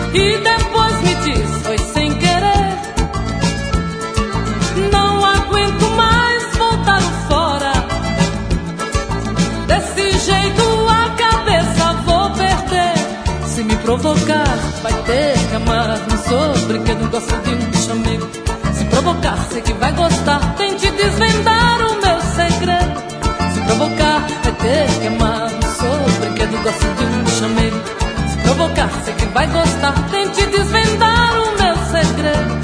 E depois me diz, foi sem querer. Não aguento mais voltar fora. Desse jeito a cabeça vou perder. Se me provocar, vai ter que amar. Não sou brinquedo, gosto de um chamego. Se provocar, sei que vai gostar. Tente desvendar o meu segredo. Se provocar, vai ter que amar. Não sou brinquedo, gosto de um chamego. Se provocar, sei que vai gostar. Tente desvendar o meu segredo.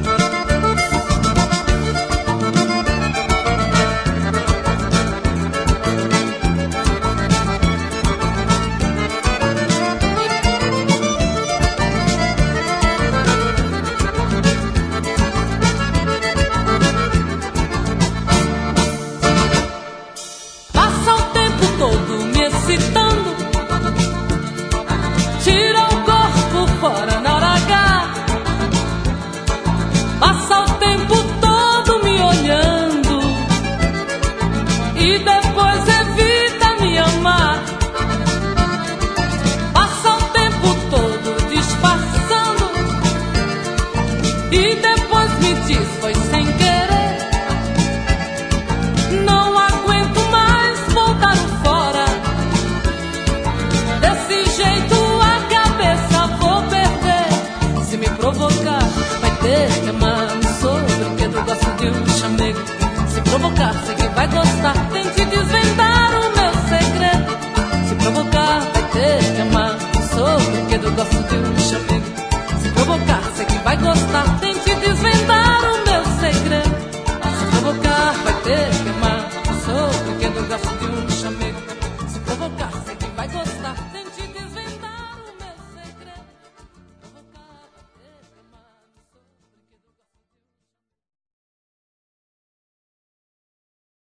Tira o corpo fora na hora H. Passa o tempo todo me olhando e depois evita me amar. Passa o tempo todo disfarçando e depois me diz, foi sem querer. Não aguento mais voltar fora. Desse jeito provocar, vai ter que amar. Não sou brinquedo, gosto de um chamego. Se provocar, sei que vai gostar.